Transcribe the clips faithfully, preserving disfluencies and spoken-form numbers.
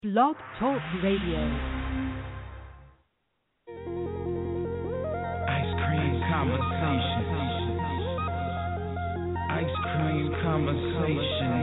Blog Talk Radio. Ice cream conversation. Ice cream conversation.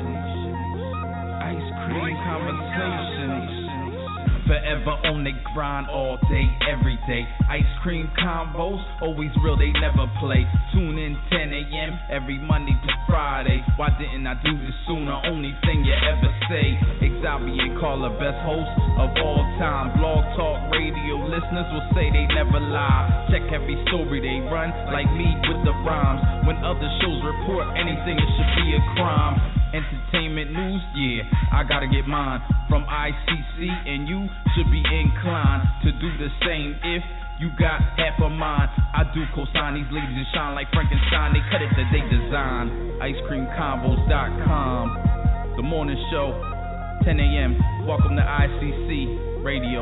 Ice cream conversations. Forever on the grind all day, every day. Ice cream combos, always real, they never play. Tune in ten a.m. every Monday to Friday. Why didn't I do this sooner? Only thing you ever say. Xavier and Carla, best host of all time. Blog Talk Radio listeners will say they never lie. Check every story they run, like me with the rhymes. When other shows report anything, it should be a crime. Entertainment news, yeah, I gotta get mine from I C C, and you should be inclined to do the same if you got half a mind. I do co-sign these ladies and shine like Frankenstein. They cut it that they design. ice cream combos dot com. The morning show, ten a.m. Welcome to I C C Radio.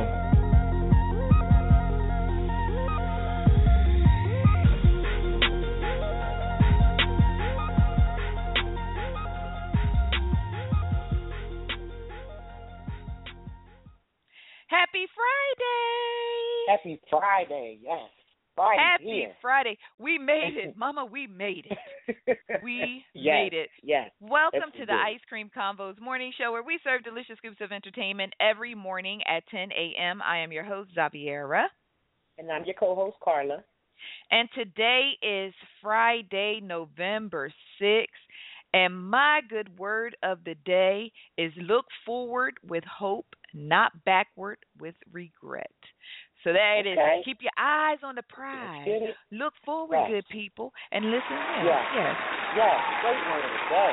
Happy Friday! Happy Friday, yes. Friday Happy here. Friday. We made it. Mama, we made it. We yes, made it. Yes. Welcome yes, to the Ice Cream Convos morning show where we serve delicious scoops of entertainment every morning at ten a.m. I am your host, Xaviera. And I'm your co-host, Carla. And today is Friday, November sixth. And my good word of the day is look forward with hope, not backward with regret. So that okay. it is. Keep your eyes on the prize. Look forward, yes. good people, and listen in. Yes. Yes. Yes. Great word of the day.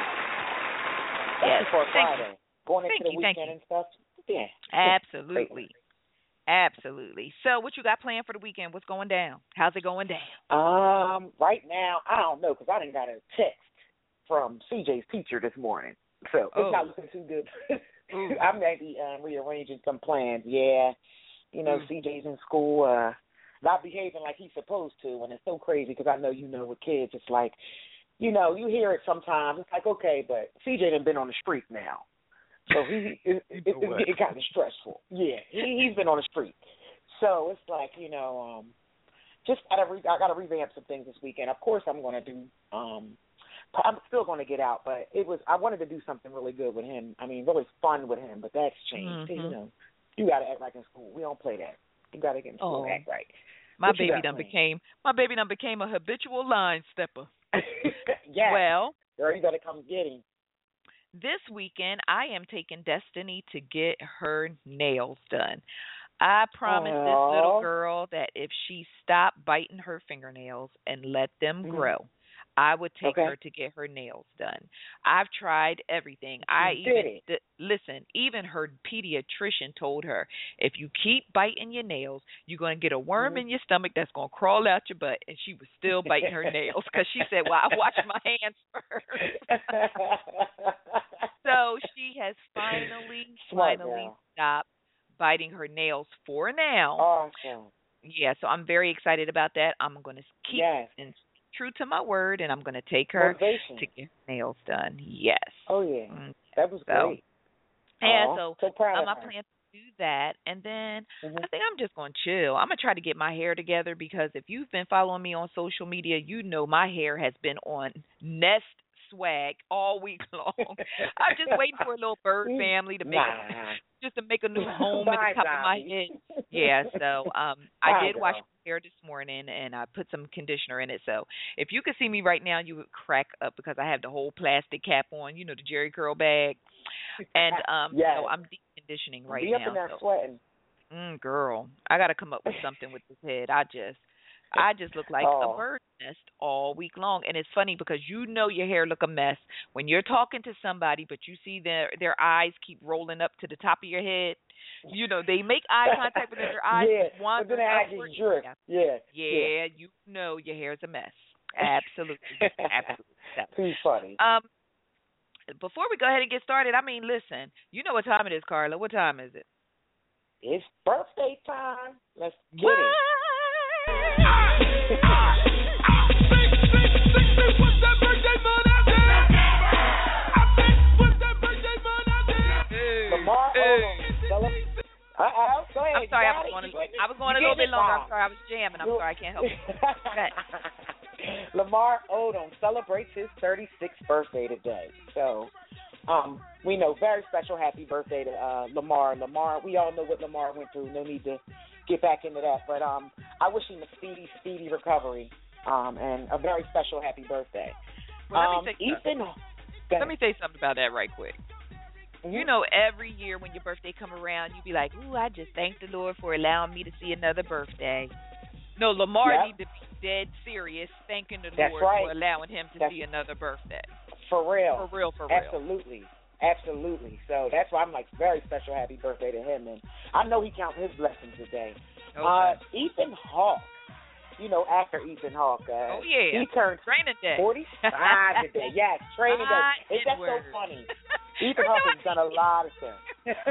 Yes. For Thank Friday. you. Going thank into you, the weekend and stuff. Yeah. Absolutely. Absolutely. So what you got planned for the weekend? What's going down? How's it going down? Um, right now, I don't know, because I didn't got a text from C J's teacher this morning. So oh. it's not looking too good. I may be um, rearranging some plans. Yeah. You know, mm. C J's in school, uh, not behaving like he's supposed to, and it's so crazy because I know you know with kids, it's like, you know, you hear it sometimes. It's like, okay, but C J done been on the street now. So he it, it, it, it, it got stressful. Yeah, he, he's been on the street. So it's like, you know, um, just gotta re- I got to revamp some things this weekend. Of course I'm going to do um, – I'm still going to get out, but it was I wanted to do something really good with him. I mean, really fun with him, but that's changed. Mm-hmm. You know, you got to act like in school. We don't play that. You got to get in school oh. and act right. My what baby done became my baby done became a habitual line stepper. Yes. Well, girl, you got to come get him. This weekend, I am taking Destiny to get her nails done. I promised Aww. this little girl that if she stopped biting her fingernails and let them mm-hmm. grow, I would take okay. her to get her nails done. I've tried everything. I you even did d- listen. Even her pediatrician told her, if you keep biting your nails, you're going to get a worm mm-hmm. in your stomach that's going to crawl out your butt. And she was still biting her nails because she said, "Well, I wash my hands first." So she has finally, Smart finally girl. stopped biting her nails for now. Awesome. Yeah, so I'm very excited about that. I'm going to keep yes. in true to my word, and I'm going to take her Motivation. to get her nails done. Yes. Oh, yeah. Mm, that was so, great. Yeah, Aww. so, so proud um, of I her. plan to do that, and then mm-hmm. I think I'm just going to chill. I'm going to try to get my hair together because if you've been following me on social media, you know my hair has been on Nest swag all week long. I'm just waiting for a little bird family to make nah. a, just to make a new home Bye, at the top Bobby. of my head. Yeah, so um, I Bye, did girl. wash my hair this morning and I put some conditioner in it. So if you could see me right now, you would crack up because I have the whole plastic cap on, you know, the Jerry curl bag, and um, yes. so I'm deep conditioning right Be now. up in there so. sweating. Mm, girl, I got to come up with something with this head. I just. I just look like oh. a bird's nest all week long. And it's funny because you know your hair look a mess when you're talking to somebody, but you see their their eyes keep rolling up to the top of your head. You know, they make eye contact, but then their eyes yeah. wander but then I upward. just jerk. Yeah. Yeah. yeah. Yeah, you know your hair's a mess. Absolutely. Absolutely. Too funny. Um, before we go ahead and get started, I mean, listen, you know what time it is, Carla. What time is it? It's birthday time. Let's get what? it. Lamar Odom celebrate. Uh-oh, go ahead. I'm sorry, I was it. going, a, You I was going a little bit longer. I'm sorry, I was jamming. I'm sorry, I can't help it. Okay. Lamar Odom celebrates his thirty-sixth birthday today. So, um, we know, very special happy birthday to uh, Lamar. Lamar, we all know what Lamar went through. No need to get back into that. But um, I wish him a speedy, speedy recovery um, and a very special happy birthday. Well, um, let me Ethan, Let me say something about that right quick. Mm-hmm. You know, every year when your birthday come around, you be like, ooh, I just thank the Lord for allowing me to see another birthday. No, Lamar yep. need to be dead serious thanking the That's Lord right. for allowing him to That's see another birthday. For real. For real, for real. Absolutely. Absolutely. So that's why I'm like, very special happy birthday to him. And I know he counts his blessings today. Okay. Uh, Ethan Hawke. You know, actor Ethan Hawke. Uh, oh, yeah. He turned training day. forty-five today. Yes, training day. It's just so funny. Ethan Hawke has done a lot of things.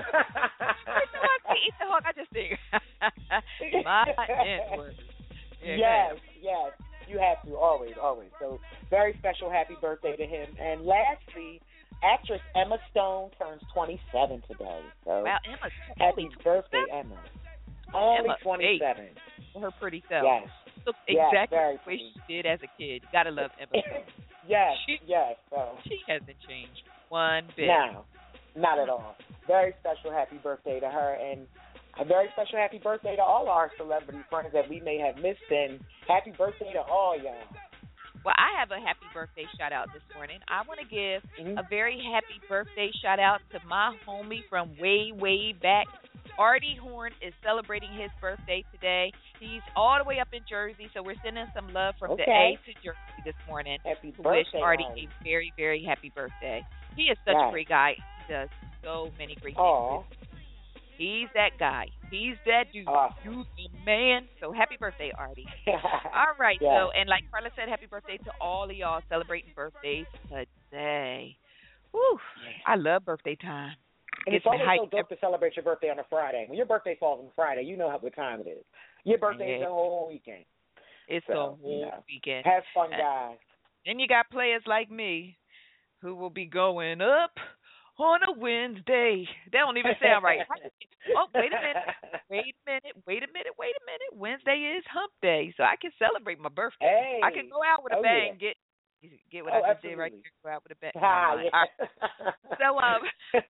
Ethan Hawke, I just think. My N-word. Yeah, yes, yes. You have to, always, always. So, very special happy birthday to him. And lastly, actress Emma Stone turns twenty-seven today. So, wow, Emma. Happy birthday, Emma. Only Emma, twenty-seven. Hey, her pretty self. Yes. Looks yes, exactly very the way pretty. she did as a kid. Gotta love Emma Stone. yes, she, yes. So. She hasn't changed one bit. No, not at all. Very special happy birthday to her, and a very special happy birthday to all our celebrity friends that we may have missed, and happy birthday to all y'all. Well, I have a happy birthday shout out this morning. I want to give mm-hmm. a very happy birthday shout out to my homie from way, way back. Artie Horn is celebrating his birthday today. He's all the way up in Jersey, so we're sending some love from okay. the A to Jersey this morning. Happy to birthday, wish Artie Artie. a very, very happy birthday. He is such yes. a great guy. He does so many great Aww. things. He's that guy. He's that dude. Awesome. He's the man. So happy birthday, Artie. All right. yes. So, and like Carla said, happy birthday to all of y'all celebrating birthdays today. Whew. I love birthday time. And it's always so dope to celebrate your birthday on a Friday. When your birthday falls on Friday, you know how what time it is. Your birthday is yeah. the whole weekend. It's so, the whole you know, weekend. Have fun, guys. Then you got players like me who will be going up on a Wednesday. That don't even sound right. Oh, wait a minute. Wait a minute. Wait a minute. Wait a minute. Wednesday is hump day, so I can celebrate my birthday. Hey. I can go out with a oh, bang. Yeah. Get get what oh, I just absolutely. did right here. Go out with a bang. Ah, no, yeah. right. So um,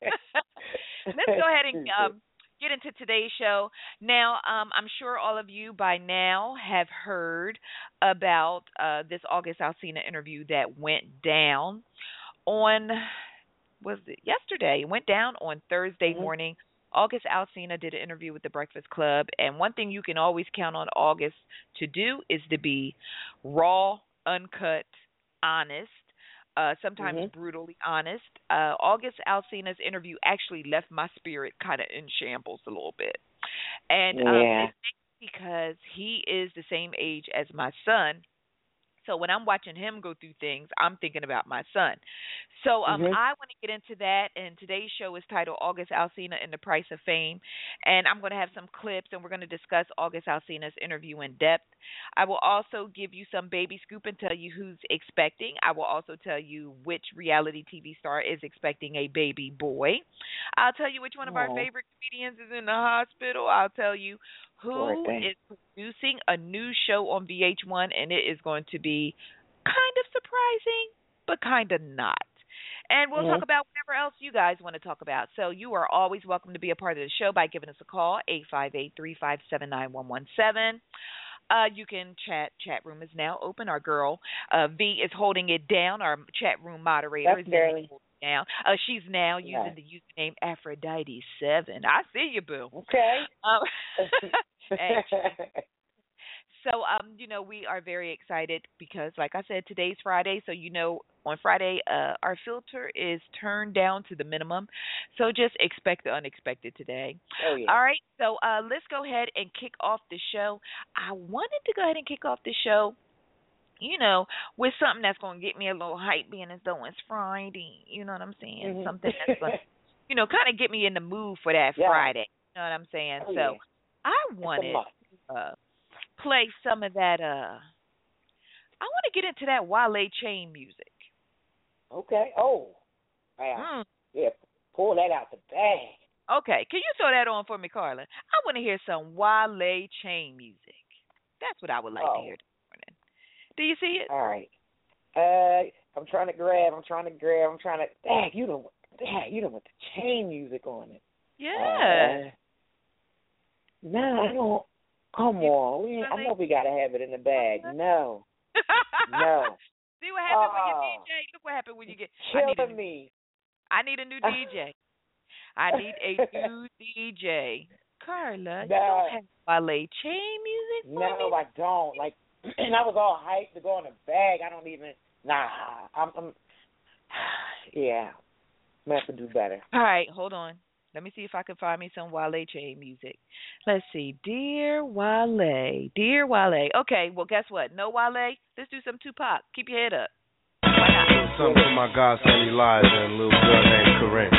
let's go ahead and um get into today's show. Now, um, I'm sure all of you by now have heard about uh, this August Alsina interview that went down on, was it yesterday? It went down on Thursday mm-hmm. morning. August Alsina did an interview with the Breakfast Club, and one thing you can always count on August to do is to be raw, uncut, honest, uh, sometimes mm-hmm. brutally honest. Uh, August Alsina's interview actually left my spirit kind of in shambles a little bit. And um, yeah. it's because he is the same age as my son. So when I'm watching him go through things, I'm thinking about my son. So um, mm-hmm. I want to get into that, and today's show is titled August Alsina and the Price of Fame. And I'm going to have some clips, and we're going to discuss August Alsina's interview in depth. I will also give you some baby scoop and tell you who's expecting. I will also tell you which reality T V star is expecting a baby boy. I'll tell you which one of our Aww. favorite comedians is in the hospital. I'll tell you who is producing a new show on V H one, and it is going to be kind of surprising, but kind of not. And we'll mm-hmm. talk about whatever else you guys want to talk about. So you are always welcome to be a part of the show by giving us a call, eight five eight, three five seven, nine one one seven. Uh, you can chat. Chat room is now open. Our girl, uh, V, is holding it down. Our chat room moderator That's is barely. holding it down. Uh, she's now yeah. using the username Aphrodite seven. I see you, boo. Okay. Um, So, um, you know, we are very excited because, like I said, today's Friday. So, you know, on Friday, uh, our filter is turned down to the minimum. So just expect the unexpected today. Oh, yeah. All right. So uh, let's go ahead and kick off the show. I wanted to go ahead and kick off the show, you know, with something that's going to get me a little hype, being as though it's Friday. You know what I'm saying? Mm-hmm. Something that's going to, you know, kind of get me in the mood for that yeah. Friday. You know what I'm saying? Oh, so yeah. I wanted to uh, play some of that. Uh, I want to get into that Wale Chain music. Okay. Oh, wow. Mm. Yeah, pull that out the bag. Okay, can you throw that on for me, Carla? I want to hear some Wale chain music. That's what I would like to Oh, hear this morning. Do you see it? all right. Uh, I'm trying to grab. I'm trying to grab. I'm trying to. Dang, you don't. Dang, you don't want the chain music on it. Yeah. Uh, no, I don't. Come on. We, I know we gotta have it in the bag. No, no. See what happened when you Oh, D J? Look what happened when you get. I need a, killing me. I need a new D J. I need a new D J. Carla, you No, don't have Wale chain music for no, me? I don't. Like, and I was all hyped to go in the bag. I don't even. Nah, I'm. I'm yeah, I'm gonna have to do better. All right, hold on. Let me see if I can find me some Wale chain music. Let's see. Dear Wale. Dear Wale. Okay, well, guess what? No Wale? Let's do some Tupac. Keep your head up. Why not? Something for my godson Elijah and a little girl named Corinne.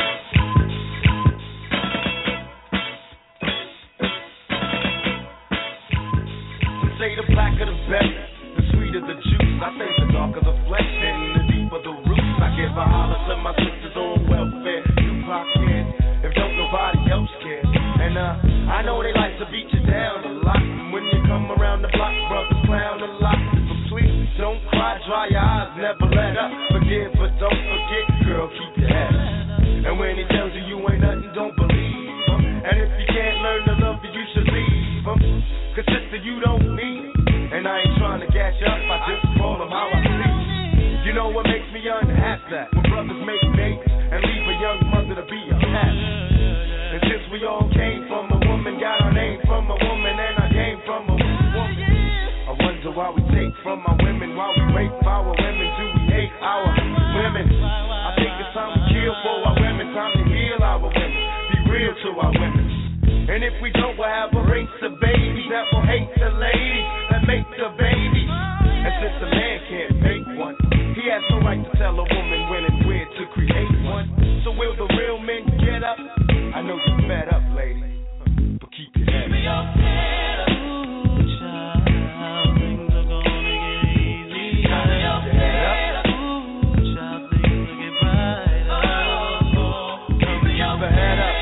Some say the blacker the better, the sweeter the juice. I say the darker the flesh and the deeper the roots. I give a holler to my sisters on welfare. Tupac cares if don't nobody else care. And uh, I know they like to beat you down a lot. And when you come around the block, brothers clown a lot. But please don't cry, dry your eyes, never let up. Forgive but don't forget, girl, keep your head up. And when he tells you you ain't nothing, don't believe him. And if you can't learn to love you, you should leave him. Cause sister, you don't need it. And I ain't trying to gas you up, I just call him how I see. You know what makes me unhappy? When brothers make babies and leave a young mother to be a pastor. And since we all came from a woman, got our name from a woman, and I came from a woman. I wonder why we take from our women, why we rape our women, do we hate our women? I think it's time we kill for our women, time to heal our women, be real to our women. And if we don't, we'll have a race of babies that will hate the ladies that make the babies. And since a man can't make one, he has no right to tell a woman when and where to create one. So will the real men get up? I know you're fed up, lady, but keep your head up. Ooh, child, things are gonna get easy. Keep your head up. Ooh, child, things will get brighter. Keep your head up.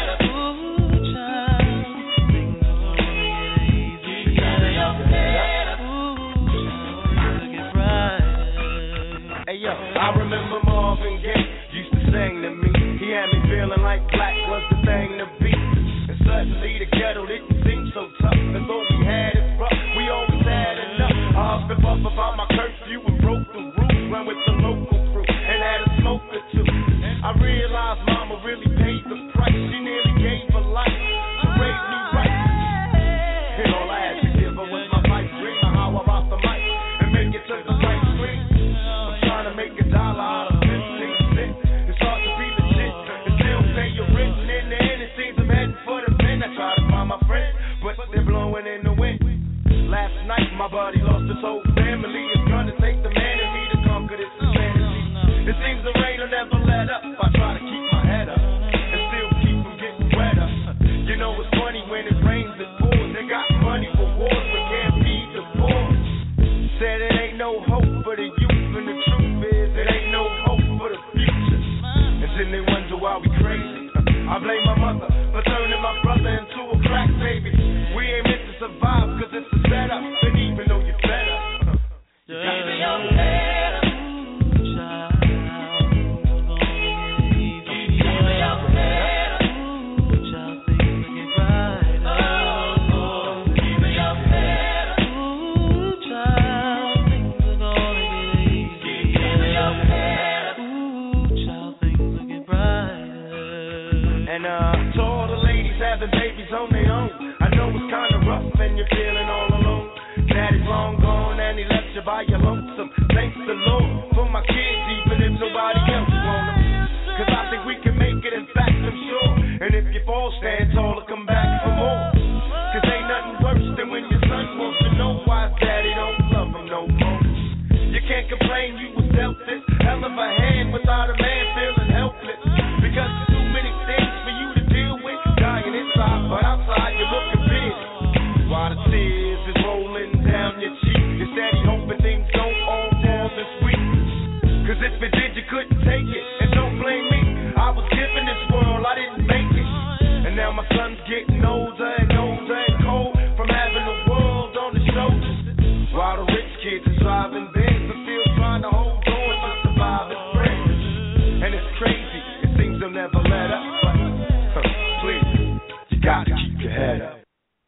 I remember Marvin Gaye used to sing to me. He had me feeling like black was the thing to be. And suddenly the ghetto didn't seem so tough. As though we had it rough, we always had enough. I huffed and puffed about my curfew and broke the rules. Went with the local crew and had a smoke or two. I realized mama really paid the price. She nearly gave her life to raise me right. And all I had to give her was my pipe dream. How about the mic and make it to the right screen. To make a dollar out of fifteen cents. It's hard to be legit and still pay your rent. And in the end, it seems I'm heading for the pen. I try to find my friends, but they're blowing in the wind. Last night, my buddy lost his whole family. It's gonna take the man in me to conquer this insanity. It seems the rain will never let up. I try to keep my head up and still keep from getting wetter. You know it's funny when it rains, it pours. They got money for wars, but can't feed the poor. Said it ain't no hope for the youth, and the truth is it ain't no hope for the future. And then they wonder why we crazy. I blame my mother for turning my brother into a crack baby. We ain't meant to survive cause it's a setup. And even though you're better, you gotta be your head up. Having babies on their own. I know it's kinda rough and you're feeling all alone. Daddy's long gone and he left you by your lonesome. Thanks the Lord for my kids, even if nobody else want them. Cause I think we can make it, in fact I'm sure. And if you fall, stand tall and come back for more. Cause ain't nothing worse than when your son wants to know why daddy don't love him no more. You can't complain you was dealt this hell of a hand without a man feeling helpless. Because there's too many things for you to deal with. Dying inside, but outside you're looking gotta keep your head up.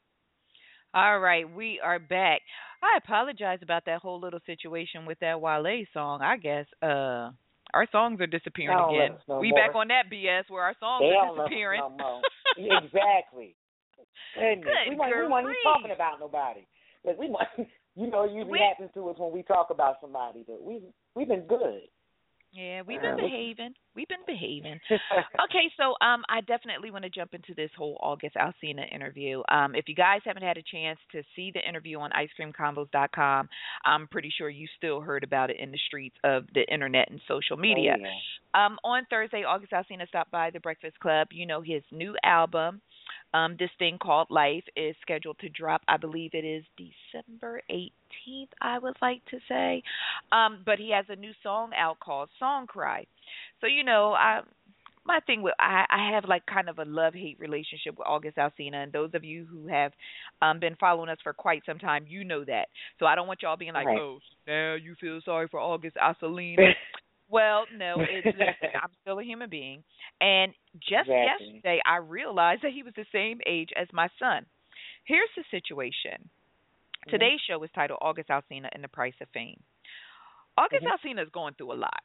All right, we are back. I apologize about that whole little situation with that Wale song. I guess uh our songs are disappearing They don't again. love us no We more. back on that B S where our songs They are don't love us disappearing. no more. Exactly. Goodness. Good we want we want to grief. be talking about nobody. Look, we want, you know, it usually We- happens to us when we talk about somebody, but we we've been good. Yeah, we've been Uh, behaving. We've been behaving. Okay, so um, I definitely want to jump into this whole August Alsina interview. Um, if you guys haven't had a chance to see the interview on ice cream combos dot com, I'm pretty sure you still heard about it in the streets of the internet and social media. Oh, yeah. Um, on Thursday, August Alsina stopped by the Breakfast Club. You know, his new album, um, this thing called Life, is scheduled to drop. I believe it is December eighteenth, I would like to say. Um, but he has a new song out called Song Cry. So, you know, I my thing with I, I have like kind of a love hate relationship with August Alsina, and those of you who have um been following us for quite some time, you know that. So I don't want y'all being like, Right. oh, now you feel sorry for August Alsina. Well, no, it's listen, I'm still a human being. And just Exactly. yesterday, I realized that he was the same age as my son. Here's the situation. Mm-hmm. Today's show is titled August Alsina and the Price of Fame. August Mm-hmm. Alsina is going through a lot.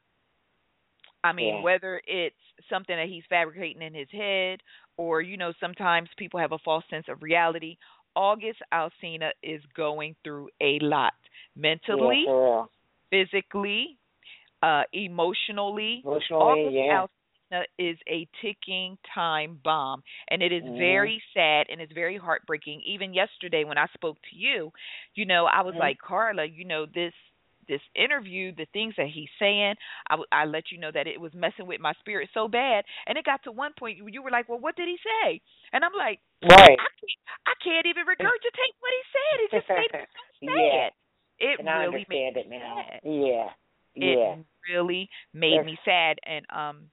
I mean, Yeah. whether it's something that he's fabricating in his head or, you know, sometimes people have a false sense of reality. August Alsina is going through a lot. Mentally, Yeah, for real. physically, uh, emotionally. Emotionally, August yeah. Alsina is a ticking time bomb, and it is Mhm. very sad and it's very heartbreaking. Even yesterday when I spoke to you, you know, I was Mhm. like, Carla, you know, this this interview, the things that he's saying, I, w- I let you know that it was messing with my spirit so bad, and it got to one point you, you were like, well, what did he say? And I'm like, Right. I can't, I can't even regurgitate what he said. It just made me so sad. Yeah. It And I really made understand me it now. sad. Yeah. It Yeah. really made Yes. me sad. And um,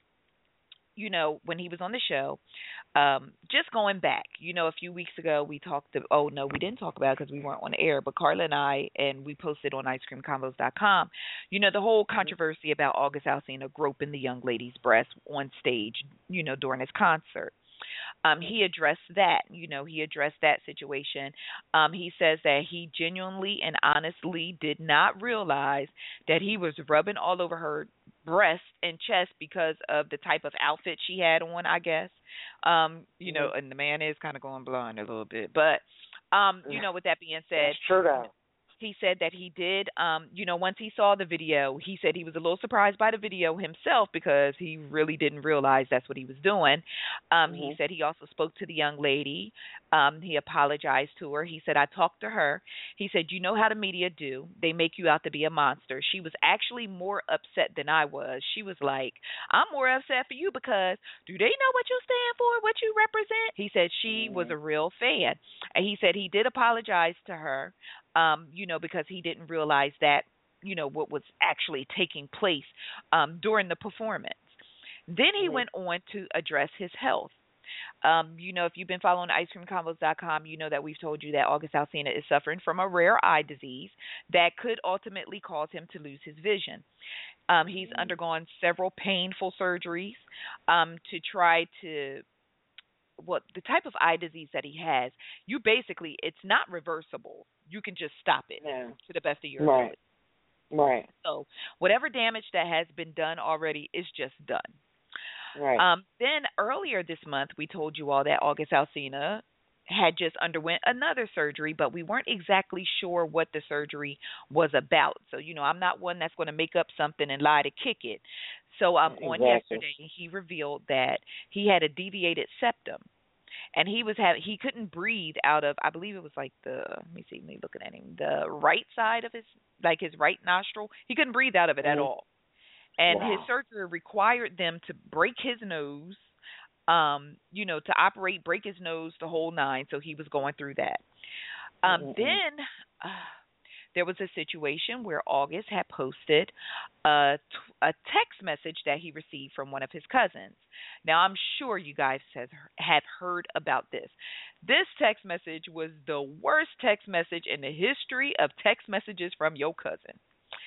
you know, when he was on the show, um, just going back, you know, a few weeks ago we talked. To, oh no, we didn't talk about it because we weren't on the air. But Carla and I, and we posted on ice cream combos dot com. You know, the whole controversy about August Alsina groping the young lady's breast on stage. You know, during his concert. Um, he addressed that. You know, he addressed that situation. Um, he says that he genuinely and honestly did not realize that he was rubbing all over her breast and chest because of the type of outfit she had on, I guess. Um, you know, and the man is kind of going blonde a little bit. But, um, you know, with that being said, That's true, though. he said that he did, um, you know, once he saw the video, he said he was a little surprised by the video himself because he really didn't realize that's what he was doing. Um, He Mhm. said he also spoke to the young lady. Um, he apologized to her. He said, I talked to her. He said, you know how the media do. They make you out to be a monster. She was actually more upset than I was. She was like, I'm more upset for you because do they know what you stand for, what you represent? He said she was a real fan. And he said he did apologize to her. Um, you know, because he didn't realize that, you know, what was actually taking place um, during the performance. Then he Mhm. went on to address his health. Um, you know, if you've been following ice cream combos dot com, you know that we've told you that August Alsina is suffering from a rare eye disease that could ultimately cause him to lose his vision. Um, he's undergone several painful surgeries um, to try to what the type of eye disease that he has, you basically it's not reversible. You can just stop it No. to the best of your Right. ability. Right. So whatever damage that has been done already is just done. Right. Um, then earlier this month, we told you all that August Alsina had just underwent another surgery, but we weren't exactly sure what the surgery was about. So, you know, I'm not one that's going to make up something and lie to kick it. So um, on Exactly. yesterday, he revealed that he had a deviated septum. And he was having he couldn't breathe out of I believe it was like the let me see me looking at him the right side of his like his right nostril. He couldn't breathe out of it at Mhm. all. And Wow. his surgery required them to break his nose, um, you know, to operate, break his nose, the whole nine. So he was going through that. Um, Mm-mm-mm. then uh, there was a situation where August had posted a, t- a text message that he received from one of his cousins. Now, I'm sure you guys has, have heard about this. This text message was the worst text message in the history of text messages from your cousin.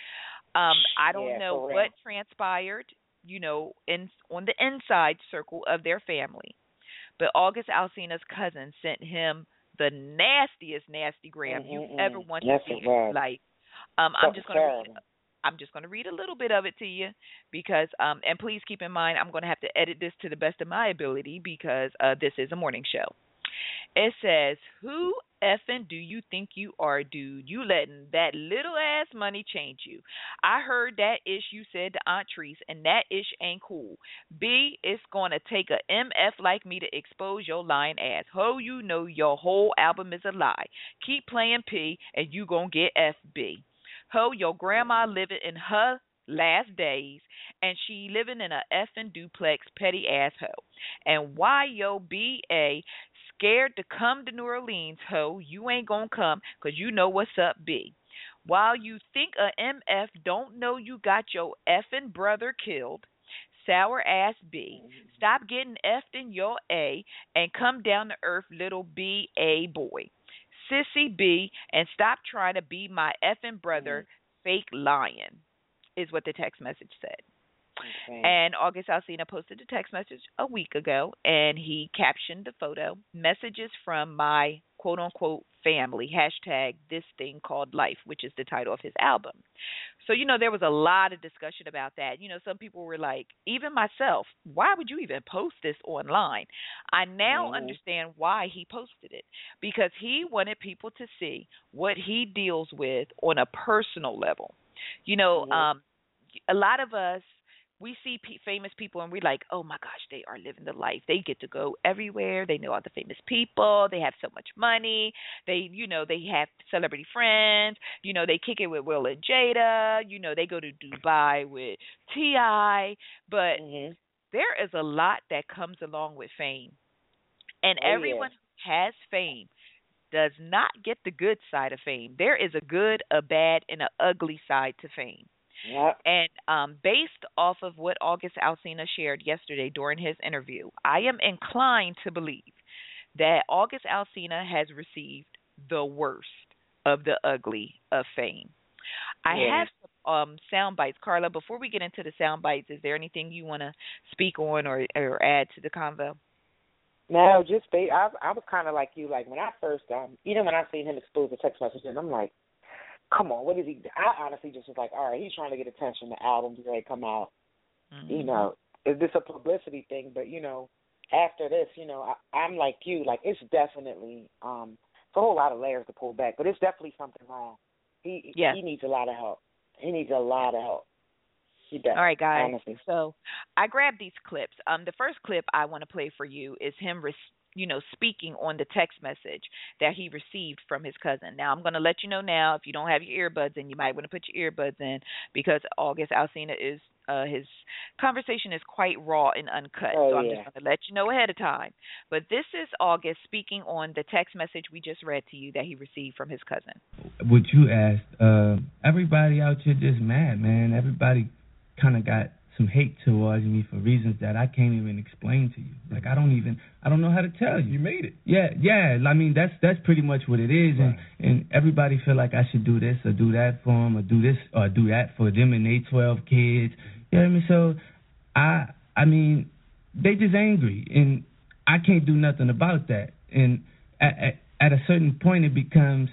Um, I don't Yeah, know for real. what transpired, you know, in on the inside circle of their family. But August Alsina's cousin sent him the nastiest nasty gram Mm-mm-mm. you've ever wanted Yes, to see it in your was. life. Um, That I'm was just going to read. terrible. I'm just going to read a little bit of it to you because, um, and please keep in mind, I'm going to have to edit this to the best of my ability because uh, this is a morning show. It says, "Who effing do you think you are, dude? You letting that little ass money change you. I heard that ish you said to Aunt Treese, and that ish ain't cool. B, it's going to take a M F like me to expose your lying ass. Ho, you know your whole album is a lie. Keep playing P, and you going to get F B. Ho, your grandma living in her last days, and she living in a effing duplex, petty ass ho. And why yo B A scared to come to New Orleans, ho, you ain't gonna come 'cause you know what's up, B. While you think a M F don't know you got your effing brother killed, sour ass B, stop getting effed in your A and come down to earth, little B A boy. Sissy B, and stop trying to be my effing brother, fake lying," is what the text message said. Okay. And August Alsina posted a text message a week ago, and he captioned the photo, "Messages from my quote-unquote family, hashtag this thing called life," which is the title of his album. So, you know, there was a lot of discussion about that. You know, some people were like, even myself, why would you even post this online? I now Mhm. understand why he posted it, because he wanted people to see what he deals with on a personal level. You know, Mhm. um, a lot of us, we see p- famous people and we're like, oh my gosh, they are living the life. They get to go everywhere. They know all the famous people. They have so much money. They, you know, they have celebrity friends. You know, they kick it with Will and Jada. You know, they go to Dubai with T I. But Mhm. there is a lot that comes along with fame. And Oh, yeah. everyone who has fame does not get the good side of fame. There is a good, a bad, and an ugly side to fame. Yep. And um, based off of what August Alsina shared yesterday during his interview, I am inclined to believe that August Alsina has received the worst of the ugly of fame. I Yeah. have some um, sound bites. Carla, before we get into the sound bites, is there anything you want to speak on or, or add to the convo? No, just ba- I, I was kind of like you. Like when I first, um, even when I seen him expose the text messages, I'm like, come on, what is he? I honestly just was like, all right, he's trying to get attention. The album's ready to come out. Mm-hmm. You know, is this a publicity thing? But you know, after this, you know, I, I'm like you. Like it's definitely um, it's a whole lot of layers to pull back, but it's definitely something wrong. He Yes. he needs a lot of help. He needs a lot of help. He does. All right, guys. Honestly. So I grabbed these clips. Um, the first clip I want to play for you is him, res- you know, speaking on the text message that he received from his cousin. Now I'm going to let you know now, if you don't have your earbuds in, you might want to put your earbuds in because August Alsina is uh, his conversation is quite raw and uncut. Oh, so I'm yeah. just going to let you know ahead of time. But this is August speaking on the text message we just read to you that he received from his cousin. What you asked, uh, everybody out here just mad, man. Everybody kind of got some hate towards me for reasons that I can't even explain to you. Like I don't even, I don't know how to tell you. You made it. Yeah, yeah. I mean, that's that's pretty much what it is, Right. and and everybody feel like I should do this or do that for them or do this or do that for them and they twelve kids. You know what I mean? So, I I mean, they just angry, and I can't do nothing about that. And at at, at a certain point, it becomes,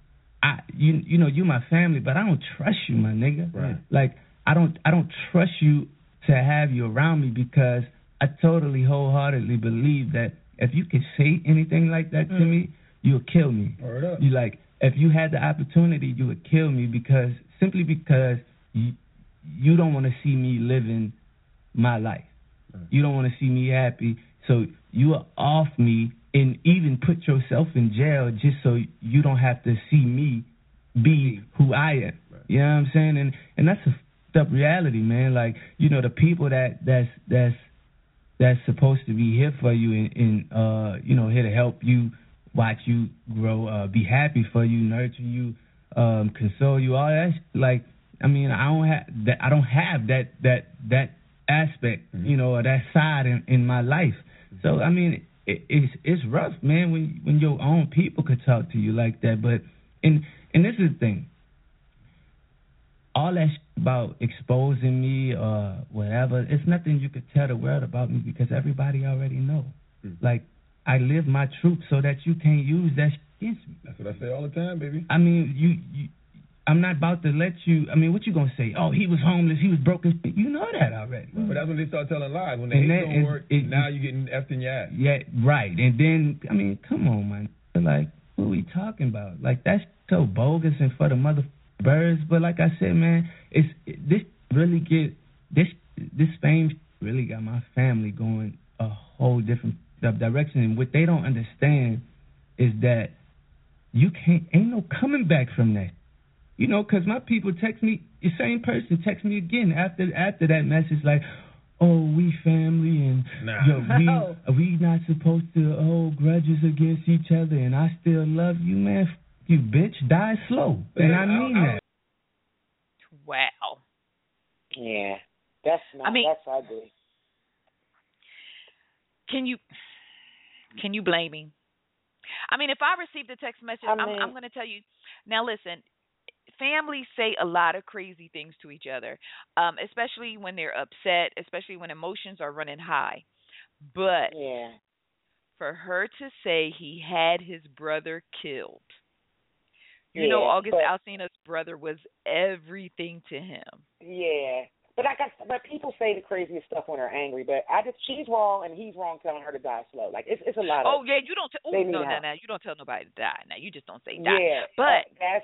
I you you know you my family, but I don't trust you, my nigga. Right. Like I don't I don't trust you to have you around me because I totally wholeheartedly believe that if you could say anything like that Mm. to me, you'll kill me. Word up. You like if you had the opportunity, you would kill me because simply because you you don't want to see me living my life. Right. You don't want to see me happy, so you are off me and even put yourself in jail just so you don't have to see me be who I am. Right. You know what I'm saying? And and that's a f***ed up reality, man. Like, you know, the people that that's that's that's supposed to be here for you and, and uh you know, here to help you, watch you grow, uh be happy for you, nurture you, um console you, all that sh- like I mean, I don't have that I don't have that that that aspect, Mm-hmm. you know, or that side in, in my life. So I mean, it, it's it's rough, man, when when your own people could talk to you like that. But and and this is the thing. All that sh- about exposing me or whatever, it's nothing you could tell the world about me because everybody already know. Like, I live my truth so that you can't use that shit against me. That's what I say all the time, baby. I mean, you, you I'm not about to let you. I mean, what you gonna say? Oh, he was homeless. He was broken. You know that already. But that's when they start telling lies. When they And hate that- don't and work, it- now you're getting effed in your ass. Yeah, right. And then, I mean, come on, man. Like, what are we talking about? Like, that's so bogus and for the mother birds. But like I said, man, it's it, this really get this this fame really got my family going a whole different direction. And what they don't understand is that you can't ain't no coming back from that. You know, because my people text me, the same person text me again after after that message, like, oh, we family, and nah. yo, we we not supposed to hold grudges against each other, and I still love you, man. F- you bitch, die slow, and I mean I, I, that. Wow. Yeah, that's not. I mean, that's ugly. Can you can you blame me? I mean, if I received a text message, I I'm, mean- I'm going to tell you. Now, listen. Families say a lot of crazy things to each other, um, especially when they're upset, especially when emotions are running high. But Yeah. for her to say he had his brother killed, you Yeah, know, August but- Alsina's brother was everything to him. Yeah. But I got, but people say the craziest stuff when they're angry. But I just, she's wrong and he's wrong telling her to die slow. Like it's, it's a lot of. Oh yeah, you don't. T- they oh need no, no, help. no, you don't tell nobody to die. Now you just don't say die. Yeah, But uh, that's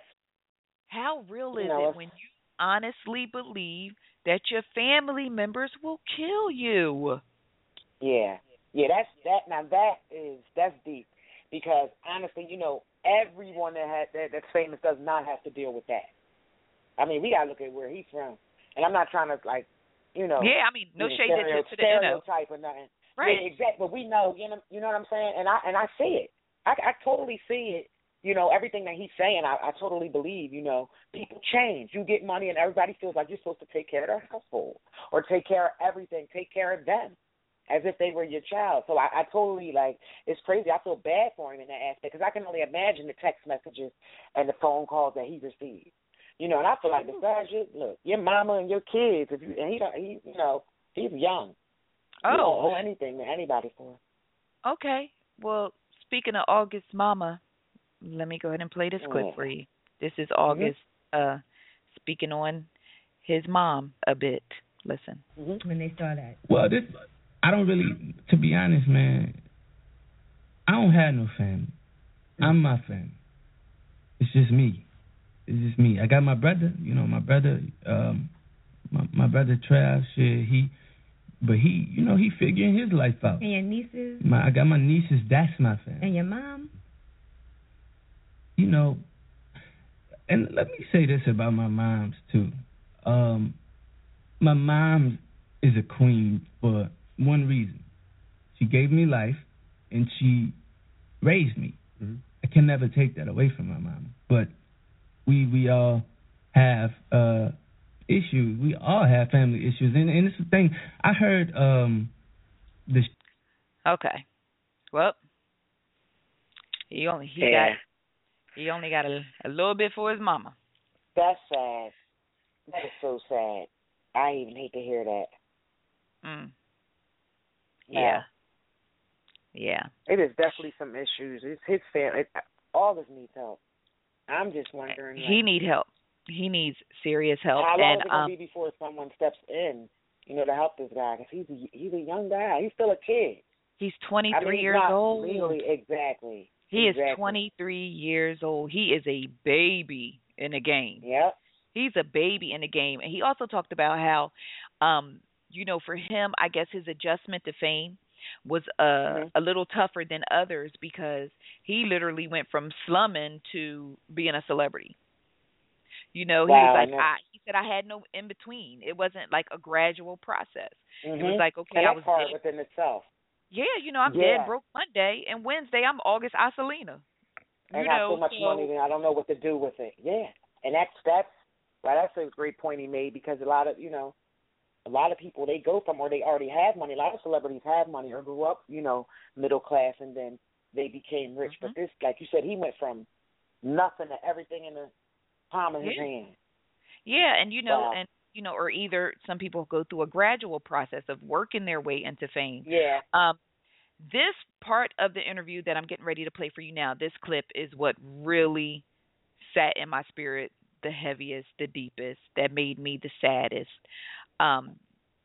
how real is You know, it when you honestly believe that your family members will kill you? yeah, yeah. That's that. Now that is that's deep because honestly, you know, everyone that had that that's famous does not have to deal with that. I mean, we gotta look at where he's from, and I'm not trying to like, you know. Yeah, I mean, no you know, shade to, stereo, to the you know. stereotype or nothing. Right. Yeah, exactly. But we know, you know, you know what I'm saying, and I and I see it. I I totally see it. You know, everything that he's saying, I, I totally believe, you know, people change. You get money and everybody feels like you're supposed to take care of their household or take care of everything, take care of them as if they were your child. So I, I totally, like, it's crazy. I feel bad for him in that aspect because I can only imagine the text messages and the phone calls that he received. You know, and I feel like besides your, look, your mama and your kids, if you, and he don't, he, you know, he's young. Oh. You don't owe anything to anybody for. Okay. Well, speaking of August Mama, let me go ahead and play this clip Yeah. for you. This is August uh, speaking on his mom a bit. Listen. Mm-hmm. When they saw that. Well, this I don't really, to be honest, man. I don't have no family. I'm my family. It's just me. It's just me. I got my brother. You know, my brother. Um, my, my brother Trav. Shit, he, but he, you know, he figuring his life out. And your nieces. My, I got my nieces. That's my family. And your mom. You know, and let me say this about my moms too. Um, my mom is a queen for one reason. She gave me life, and she raised me. Mm-hmm. I can never take that away from my mom. But we we all have uh, issues. We all have family issues, and and it's the thing. I heard um, this. Okay. Well, he only he Yeah. got he only got a, a little bit for his mama. That's sad. That is so sad. I even hate to hear that. Mm. No. Yeah. Yeah. It is definitely some issues. It's his family. It, all this needs help. I'm just wondering. He like, need help. He needs serious help. How long and is it gonna um, be before someone steps in, you know, to help this guy? Because he's a, he's a young guy. He's still a kid. he's I twenty-three mean, he's years not old. Legally, exactly. He exactly. is twenty-three years old. He is a baby in the game. Yep. He's a baby in the game. And he also talked about how, um, you know, for him, I guess his adjustment to fame was uh, Mhm. a little tougher than others because he literally went from slumming to being a celebrity. You know, he Wow, was like, and I, he said, I had no in between. It wasn't like a gradual process. Mhm. It was like, okay, and I that's was hard dead. within itself. Yeah, you know, I'm Yeah. dead broke Monday, and Wednesday I'm August Isolina. I You got know, so much so, money that I don't know what to do with it. Yeah, and that's that's well, that's a great point he made because a lot of you know, a lot of people they go from where they already have money. A lot of celebrities have money or grew up, you know, middle class and then they became rich. Mm-hmm. But this, like you said, he went from nothing to everything in the palm of his Yeah. hand. Yeah, and you know, Wow. and you know, or either some people go through a gradual process of working their way into fame. Yeah. Um, This part of the interview that I'm getting ready to play for you now, this clip is what really sat in my spirit the heaviest, the deepest, that made me the saddest. Um,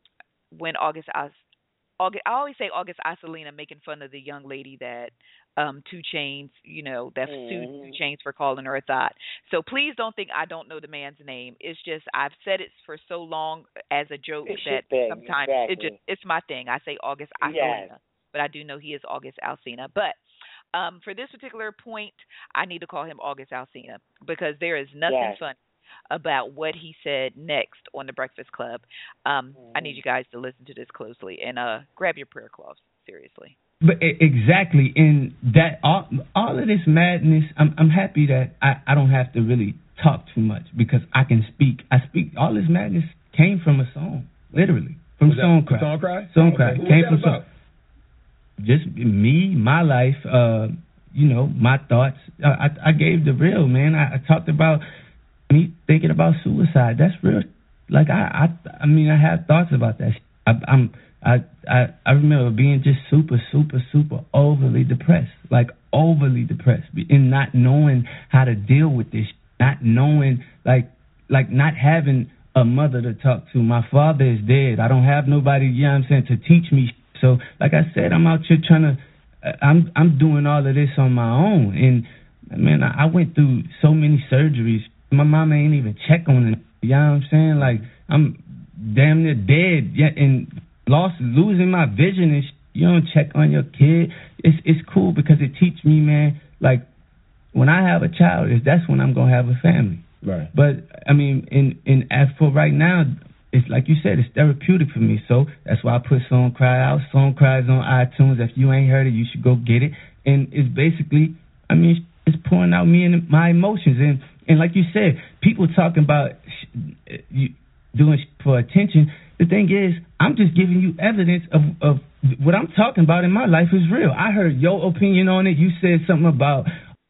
when August, Os- August, I always say August Alsina making fun of the young lady that um, Two Chains, you know, that sued Mm-hmm. Two Chains for calling her a thought. So please don't think I don't know the man's name. It's just I've said it for so long as a joke It's that your thing, sometimes it just exactly. it's my thing. I say August Alsina, Yes. but I do know he is August Alsina. But um, for this particular point, I need to call him August Alsina because there is nothing Yes. funny about what he said next on the Breakfast Club. Um, I need you guys to listen to this closely and uh, grab your prayer cloths seriously. But e- exactly, in that all, all of this madness, I'm I'm happy that I, I don't have to really talk too much because I can speak. I speak. All this madness came from a song, literally from Was that Song Cry. Song Cry? Song Okay. Cry What was came that from about? song. Just me, my life. Uh, you know, my thoughts. Uh, I I gave the real, man. I, I talked about me thinking about suicide. That's real. Like I I I mean I have thoughts about that. I, I'm. I, I I remember being just super, super, super overly depressed, like overly depressed, and not knowing how to deal with this, not knowing, like, like not having a mother to talk to. My father is dead. I don't have nobody, you know what I'm saying, to teach me. So, like I said, I'm out here trying to, I'm I'm doing all of this on my own, and man, I, I went through so many surgeries. My mama ain't even check on it. You know what I'm saying? Like I'm damn near dead, yet and. Lost, losing my vision, and sh- you don't check on your kid. It's it's cool because it teaches me, man. Like when I have a child, is that's when I'm gonna have a family. Right. But I mean, in in as for right now, it's like you said, it's therapeutic for me. So that's why I put Song Cry out. Song Cry is on iTunes. If you ain't heard it, you should go get it. And it's basically, I mean, it's pouring out me and my emotions. And and like you said, people talking about sh- you doing sh- for attention. The thing is, I'm just giving you evidence of, of what I'm talking about in my life is real. I heard your opinion on it. You said something about.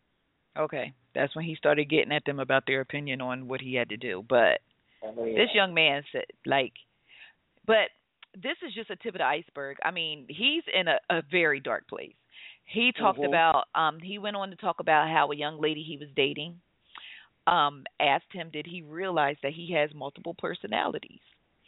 Okay, that's when he started getting at them about their opinion on what he had to do. But this young man said, like, but this is just a tip of the iceberg. I mean, he's in a, a very dark place. He talked Mhm. about, um, he went on to talk about how a young lady he was dating um, asked him, did he realize that he has multiple personalities?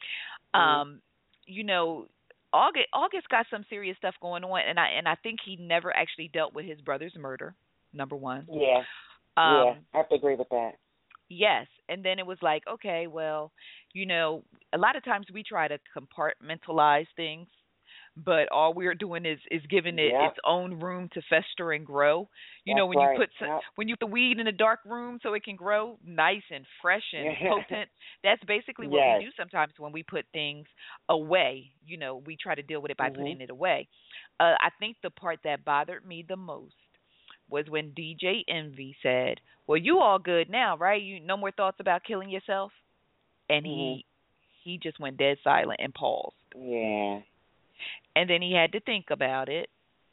Um, you know, August August got some serious stuff going on, and I and I think he never actually dealt with his brother's murder. Number one. Yeah. Um, yeah. I have to agree with that. Yes, and then it was like, okay, well, you know, a lot of times we try to compartmentalize things, but all we're doing is is giving it Yep. its own room to fester and grow. You That's know, when right. you put some, Yep. when you put the weed in a dark room so it can grow nice and fresh and potent. That's basically what Yes. we do sometimes when we put things away. You know, we try to deal with it by Mhm. putting it away. Uh, I think the part that bothered me the most was when D J Envy said, "Well, you all good now, right? You no more thoughts about killing yourself?" And he he just went dead silent and paused. Yeah. And then he had to think about it.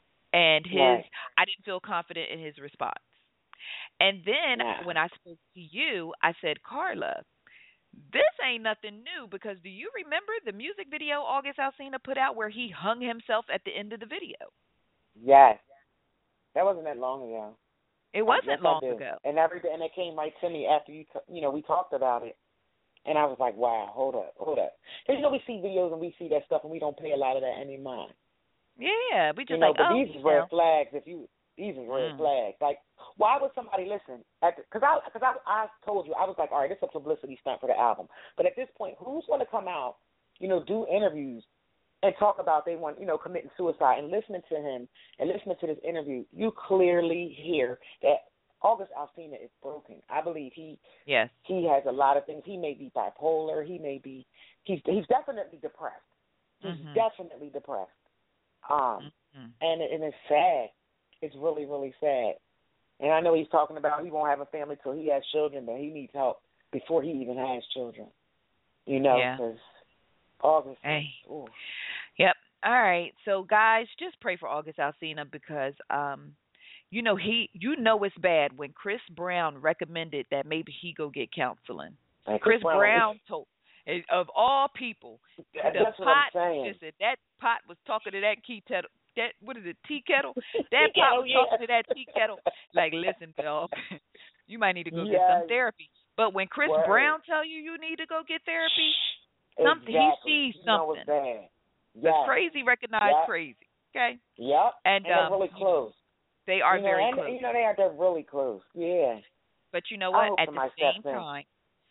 And his Right. I didn't feel confident in his response. And then Nah. when I spoke to you, I said, "Carla, this ain't nothing new because do you remember the music video August Alsina put out where he hung himself at the end of the video?" Yes. That wasn't that long ago. It wasn't Yes, I long do. ago. And every and it came right to me after you, t- you know, we talked about it, and I was like, wow, hold up, hold up. Because you know we see videos and we see that stuff and we don't pay a lot of that any mind. Yeah, we just You know, like, but oh, these you is know. red flags. If you these is red Mm. flags. Like, why would somebody listen? Because I because I, I told you I was like, all right, this is a publicity stunt for the album. But at this point, who's going to come out, you know, do interviews and talk about they want, you know, committing suicide, and listening to him and listening to this interview, you clearly hear that August Alsina is broken. I believe he Yes. he has a lot of things. He may be bipolar. He may be he's he's definitely depressed. He's Mhm. definitely depressed. Um, Mhm. and and it's sad. It's really really sad. And I know he's talking about he won't have a family till he has children, but he needs help before he even has children. You know, Yeah. because August. Hey. Ooh. Yep. All right. So guys, just pray for August Alsina because um you know he you know it's bad when Chris Brown recommended that maybe he go get counseling. And Chris Brown, Brown told eh, of all people, That- the that's what I'm pot saying. listen, that pot was talking to that key tet- that what is it, tea kettle? That Tea pop kettle, was yeah. talking to that tea kettle. Like, listen, Bill, you might need to go get Yes. some therapy. But when Chris Word. Brown tell you you need to go get therapy, something Exactly. he sees You know something. it's bad. Because Yes. crazy recognize Yep. crazy. Okay, Yep. and, And they're um, really close. they are you know, very and, close. You know, they are. They're really close. Yeah. But you know I what? hope At the somebody same steps in. time,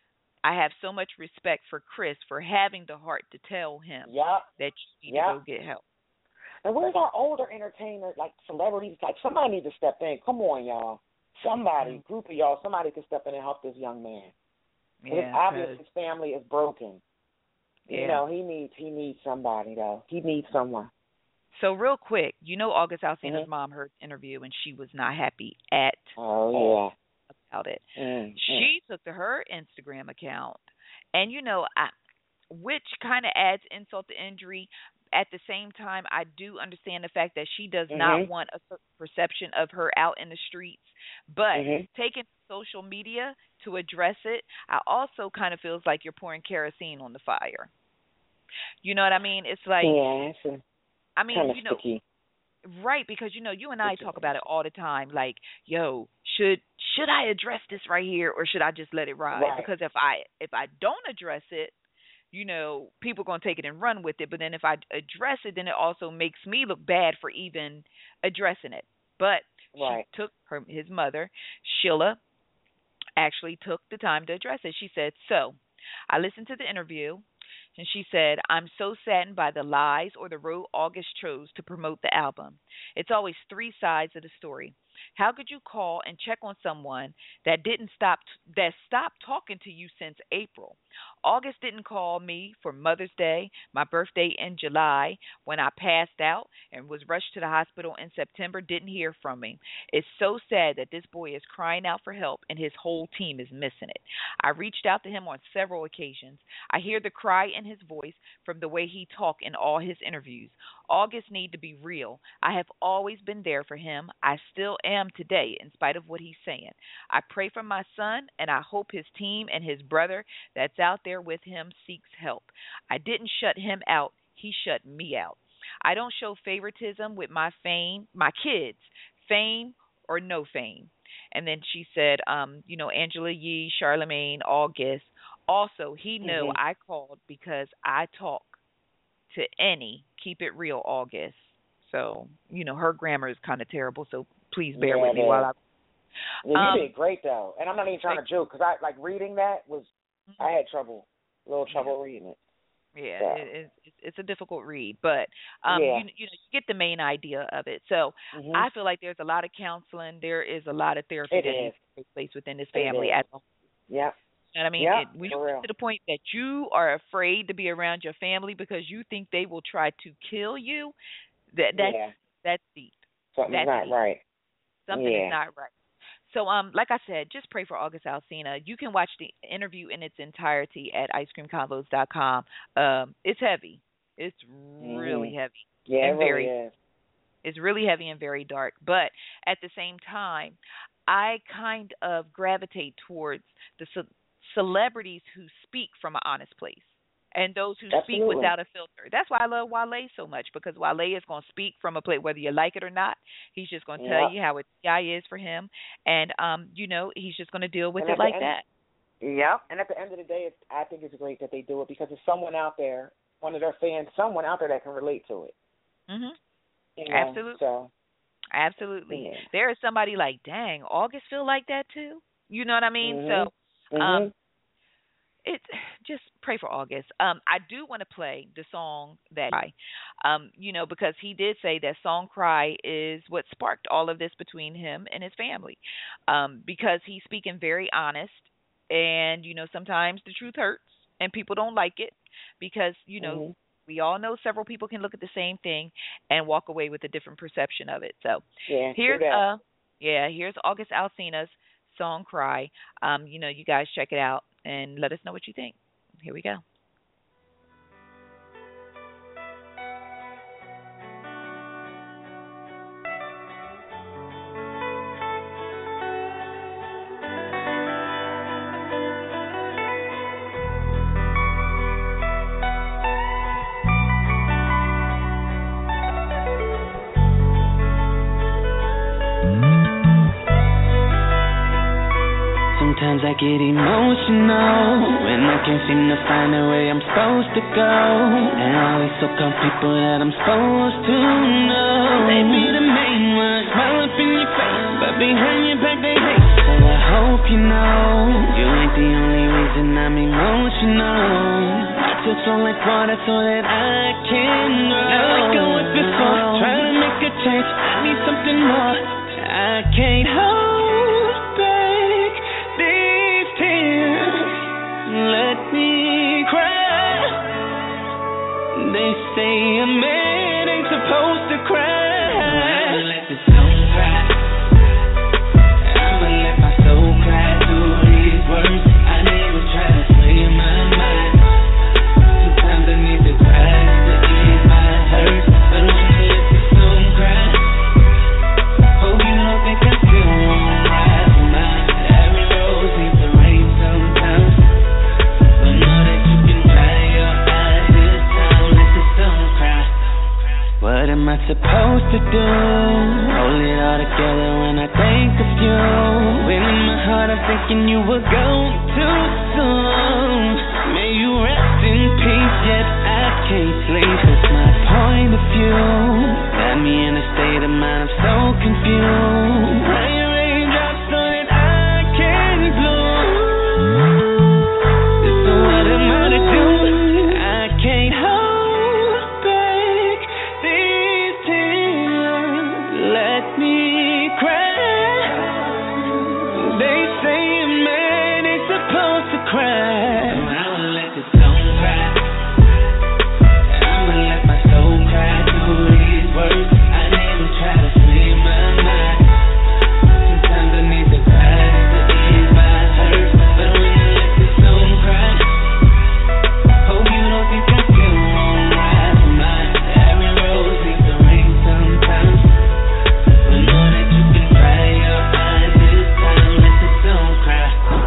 I have so much respect for Chris for having the heart to tell him Yep. that you need Yep. to go get help. And where's our older entertainers, like celebrities? Like, somebody need to step in. Come on, y'all. Somebody, Mm-hmm. group of y'all, somebody can step in and help this young man. Yeah, It's obvious 'cause- his family is broken. yeah. You know, he needs he needs somebody, though. He needs someone. So real quick, you know August Alsina's Mhm. mom heard the interview and she was not happy at Oh, all about it. yeah. Mm, She took to her Instagram account, and you know, I, which kind of adds insult to injury. At the same time, I do understand the fact that she does not Mhm. want a certain perception of her out in the streets, but Mhm. taking social media to address it, I also kind of feels like you're pouring kerosene on the fire. You know what I mean? It's like, yeah, it's a, I mean, kind of you know, sticky. right, because you know, you and I It's talk a- about it all the time. Like, yo, should should I address this right here, or should I just let it ride? Right. Because if I if I don't address it, you know, people gonna take it and run with it. But then if I address it, then it also makes me look bad for even addressing it. But Right. she took her his mother, Sheila, actually took the time to address it. She said, "So, I listened to the interview." And she said, I'm so saddened by the lies or the road August chose to promote the album. It's always three sides of the story. How could you call and check on someone that didn't stop that stopped talking to you since April? August didn't call me for Mother's Day, my birthday in July, when I passed out and was rushed to the hospital in September, didn't hear from me. It's so sad that this boy is crying out for help and his whole team is missing it. I reached out to him on several occasions. I hear the cry in his voice from the way he talked in all his interviews. August need to be real. I have always been there for him. I still am today, in spite of what he's saying. I pray for my son, and I hope his team and his brother that's out there with him seeks help. I didn't shut him out. He shut me out. I don't show favoritism with my fame, my kids, fame or no fame. And then she said, um, you know, Angela Yee, Charlemagne, August. Also, he knew Mhm. I called because I talk to any, keep it real, August. So, you know, her grammar is kind of terrible, so please bear Yeah, with me it while is. I... Yeah, you Um, did great though, and I'm not even trying to joke because I like reading that was I had trouble, a little trouble reading it. Yeah, Yeah. it, it, it's it's a difficult read, but um, Yeah. you you know you get the main idea of it. So Mhm. I feel like there's a lot of counseling, there is a lot of therapy It that is. needs to take place within this It family. is. As a, Yep. you know what I mean? Yeah, It, when for you real. get to the point that you are afraid to be around your family because you think they will try to kill you, that that's Yeah. that's deep. Something's That's not deep. right. Something Yeah. is not right. So, um, like I said, just pray for August Alsina. You can watch the interview in its entirety at ice cream convos dot com. Um, it's heavy. It's really Mhm. heavy. Yeah, and it very, really is. It's really heavy and very dark. But at the same time, I kind of gravitate towards the ce- celebrities who speak from an honest place. And those who speak Absolutely. without a filter. That's why I love Wale so much, because Wale is going to speak from a place, whether you like it or not. He's just going to tell Yep. you how it guy is for him, and um, you know, he's just going to deal with And it at the like end- that. Yep. And at the end of the day, it's, I think it's great that they do it because there's someone out there, one of their fans, someone out there that can relate to it. Mhm. You know? Absolutely. So Absolutely. Yeah. There is somebody like, dang, August feel like that too. You know what I mean? Mhm. So, Mhm. um, it just pray for August. Um, I do want to play the song that I, um, you know, because he did say that song "Cry" is what sparked all of this between him and his family, um, because he's speaking very honest, and you know sometimes the truth hurts, and people don't like it because you know. Mhm. We all know several people can look at the same thing and walk away with a different perception of it. So Yeah, here's do that. uh yeah, here's August Alsina's song Cry. Um, you know, you guys check it out and let us know what you think. Here we go. Sometimes I get emotional when I can't seem to find the way I'm supposed to go. And all these so-called people that I'm supposed to know, they be the main ones, smile up in your face, but behind your back they hate. So I hope you know, you ain't the only reason I'm emotional. I feel so like water so that I can grow. Now I go with before, trying to make a change. I need something more. I can't hold back these tears. Let me cry. They say a man ain't supposed to cry. I'ma let the soul cry. I'ma let my soul cry through these words. I never try to sway my mind. Sometimes I need to cry to ease my hurt. But I'ma let the soul cry. Hope you don't think I still won't cry for mine. Every rose needs the rain sometimes. But know that you can dry your eyes this time. Let the sun cry. What am I supposed to do? Hold it all together when I think of you. When in my heart I'm thinking you were gone too soon. May you rest in peace, yet I can't sleep. It's my point of view. Got me in a state of mind, I'm so confused. Rain, raindrops so that I can bloom. So what am I to do? I can't hold back these tears. Let me cry. They say a man ain't supposed to cry. I'ma let the sun cry. I'ma let my soul cry through these words. I never try to free my mind. Sometimes I need to cry to ease my hurt. But when I let the sun cry, hope you don't think I still won't cry for mine. Every rose needs the rain sometimes. But know that you can dry your eyes this time. Let the sun cry.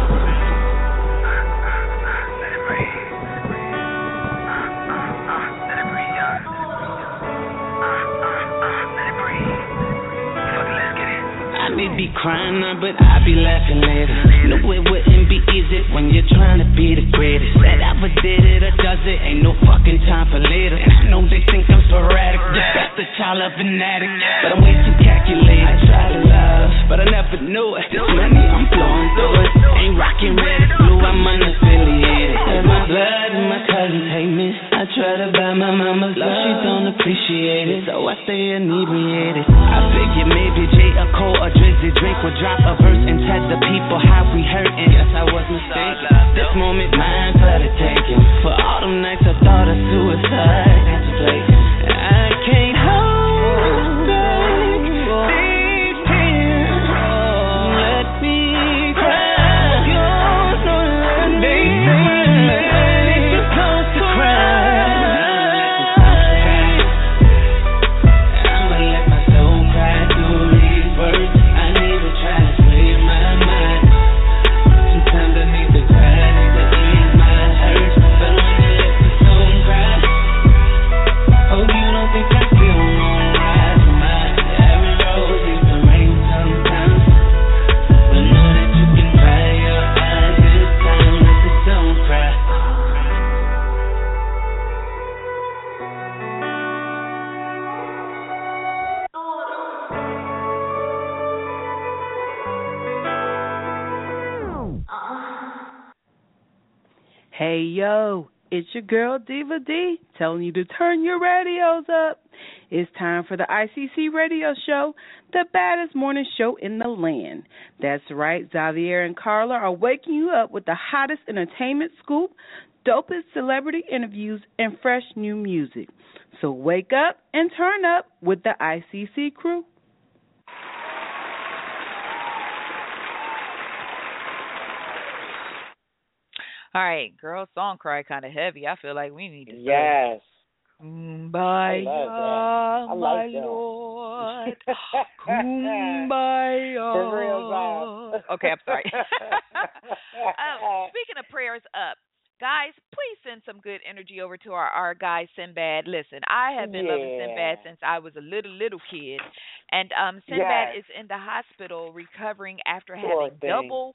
I may be crying now, but I be laughing later. No, it wouldn't be easy when you're trying to be the greatest. That ever did it or does it, ain't no fucking time for later. And I know they think I'm sporadic, the best a child of an addict, but I'm way too calculated. I try to love, but I never knew it. This money, I'm blowing through it. Ain't rocking red or blue, I'm unaffiliated. And my blood and my cousins hate me. I try to buy my mama's love, she don't appreciate it, so I stay inebriated. I figure maybe J. a Cole or Drizzy Drake would drop a verse and tell the people how we hurtin'. Guess I was mistaken. This moment mine for the taking. For all them nights I thought of suicide. I can't hold back these tears. Let me cry. You're so amazing. It's supposed to cry. I'ma let my soul cry through these words. I never try to sway my mind. Sometimes I need to cry to ease my hurt. But when I let the soul cry, hope you don't think I still won't cry for mine. Every rose needs the rain sometimes. But know that you can dry your eyes this time. Let the soul cry. Hey yo, it's your girl Diva D telling you to turn your radios up. It's time for the I C C radio show, the baddest morning show in the land. That's right, Xavier and Carla are waking you up with the hottest entertainment scoop, dopest celebrity interviews, and fresh new music. So wake up and turn up with the I C C crew. All right, girl, song cry kind of heavy. I feel like we need to say, Yes. Kumbaya, I like my that. Lord. Kumbaya. For real, Bob. Okay, I'm sorry. um, speaking of prayers up, guys, please send some good energy over to our, our guy Sinbad. Listen, I have been loving Yeah. Sinbad since I was a little, little kid. And um, Sinbad Yes. is in the hospital recovering after Poor having thing. double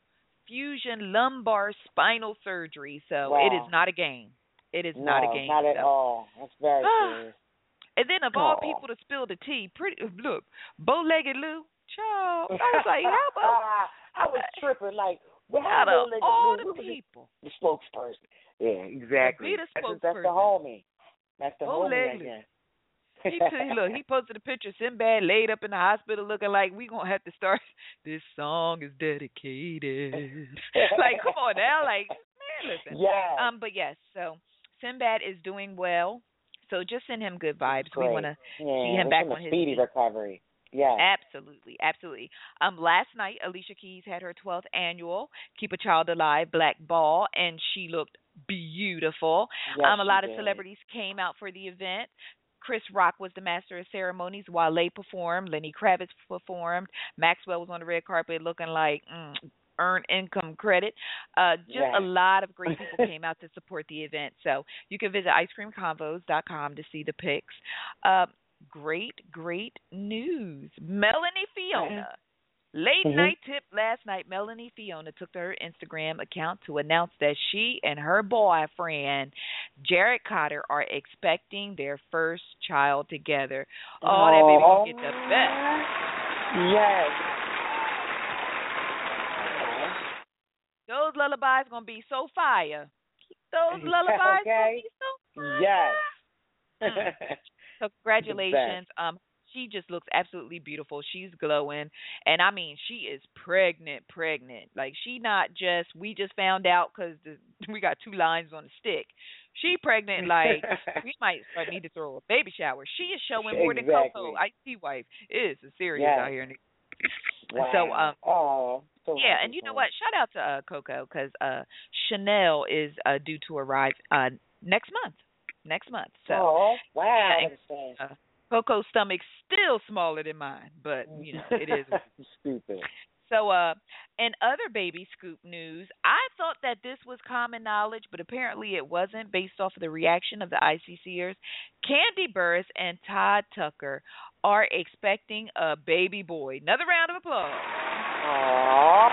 fusion lumbar spinal surgery. So wow. it is not a game. It is no, not a game. not at so. all. That's very serious. And then of oh. all people to spill the tea, pretty look, bow-legged Lou, child. I was like, how about? I was tripping like, well, out how of bow-legged all Lou? the people, the spokesperson. Yeah, exactly. Be the that's, spokesperson. that's the homie. That's the homie Bow-legged again. He t- look, he posted a picture of Sinbad laid up in the hospital looking like we gonna have to start. This song is dedicated. Like, come on now, like, man, listen. Yeah. Um, but yes, so Sinbad is doing well. So just send him good vibes. We want to yeah, see him back on his speedy feet. recovery. Yeah. Absolutely, absolutely. Um, last night Alicia Keys had her twelfth annual Keep a Child Alive Black Ball, and she looked beautiful. Yes, um, a lot she of did. celebrities came out for the event. Chris Rock was the master of ceremonies. Wale performed. Lenny Kravitz performed. Maxwell was on the red carpet looking like mm, earned income credit. Uh, just Yeah. a lot of great people came out to support the event. So you can visit ice cream convos dot com to see the pics. Uh, great, great news. Melanie Fiona. Late Mhm. night tip last night, Melanie Fiona took to her Instagram account to announce that she and her boyfriend, Jared Cotter, are expecting their first child together. Oh, that baby gonna get the best. Yes. Those lullabies gonna be so fire. Those lullabies okay. gonna be so Yes. fire. So congratulations. Um, she just looks absolutely beautiful. She's glowing, and I mean, she is pregnant, pregnant. Like she not just we just found out because we got two lines on the stick. She pregnant, like we might start need to throw a baby shower. She is showing more exactly. than Coco. Ice T wife is serious yes. out here. In the- wow. So um. Oh. So yeah, and you know what? Shout out to uh, Coco because uh, Chanel is uh, due to arrive uh, next month. Next month. So. Oh wow. Yeah, uh, Coco's stomach's still smaller than mine, but you know it is. Stupid. So, uh, in other baby scoop news, I thought that this was common knowledge, but apparently it wasn't, based off of the reaction of the ICCers. Candy Burris and Todd Tucker are expecting a baby boy. Another round of applause. Aww.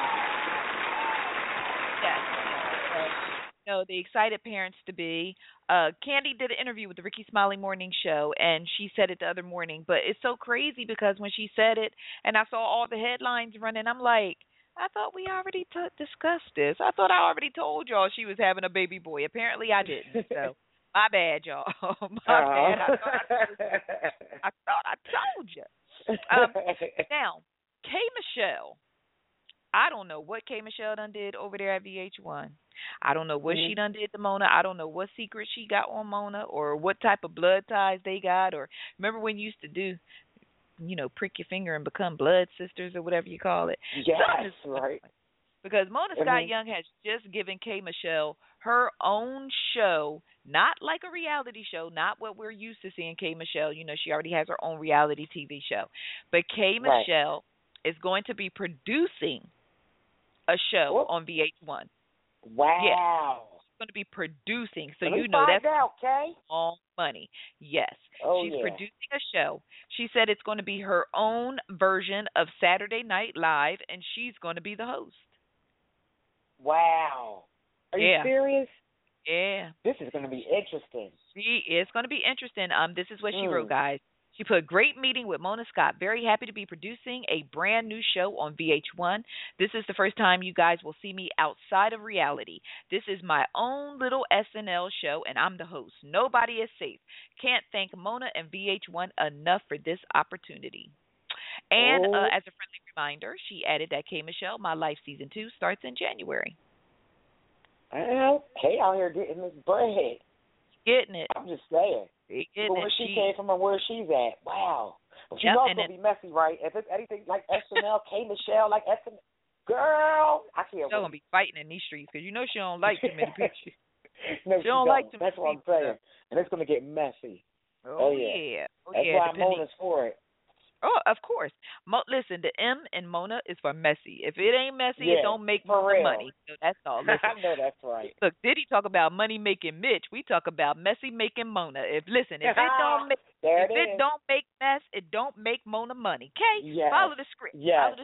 Yes. You know, the excited parents to be. Uh, Candy did an interview with the Ricky Smiley Morning Show, and she said it the other morning. But it's so crazy because when she said it, and I saw all the headlines running, I'm like, I thought we already t- discussed this. I thought I already told y'all she was having a baby boy. Apparently, I didn't. So my bad, y'all. my uh-huh. bad. I thought I, I thought I told you. Um, now, K Michelle. I don't know what K Michelle done did over there at V H one. I don't know what mm-hmm. she done did to Mona. I don't know what secret she got on Mona or what type of blood ties they got. Or remember when you used to do, you know, prick your finger and become blood sisters or whatever you call it. Yes, right. Because Mona Scott mm-hmm. Young has just given K Michelle her own show, not like a reality show, not what we're used to seeing K Michelle. You know, she already has her own reality T V show. But K Michelle right. is going to be producing a show Whoop. on V H one. Wow. Yes. She's going to be producing. So Let you know that's out, Kay. all money. Yes. Oh, She's yeah. producing a show. She said it's going to be her own version of Saturday Night Live, and she's going to be the host. Wow. Are yeah. you serious? Yeah. This is going to be interesting. She is going to be interesting. Um, this is what she mm. wrote, guys. She put, great meeting with Mona Scott. Very happy to be producing a brand new show on V H one. This is the first time you guys will see me outside of reality. This is my own little S N L show, and I'm the host. Nobody is safe. Can't thank Mona and V H one enough for this opportunity. And oh. uh, as a friendly reminder, she added that K Michelle, My Life Season two, starts in January. Well, Kay out here getting this bread. Getting it. I'm just saying. Getting where it. she, she came from and where she's at. Wow. But you yep, know it's going to be messy, right? If it's anything like S N L, K Michelle, like S N L, girl, I can't wait. She's going to be fighting in these streets because you know she don't like too many people. no, she, she don't, don't like too many That's what I'm people. saying. And it's going to get messy. Oh, oh yeah. yeah. Oh, That's yeah. why Depending... Mona's for it. Oh, of course. Mo- listen, the M in Mona is for messy. If it ain't messy, yeah, it don't make for Mona real. money. So that's all. Listen. I know that's right. Look, Diddy talk about money making Mitch. We talk about messy making Mona. If listen, if it don't make there if it, it don't make mess, it don't make Mona money. Okay? Yes. Follow the script. Yes. Follow the script.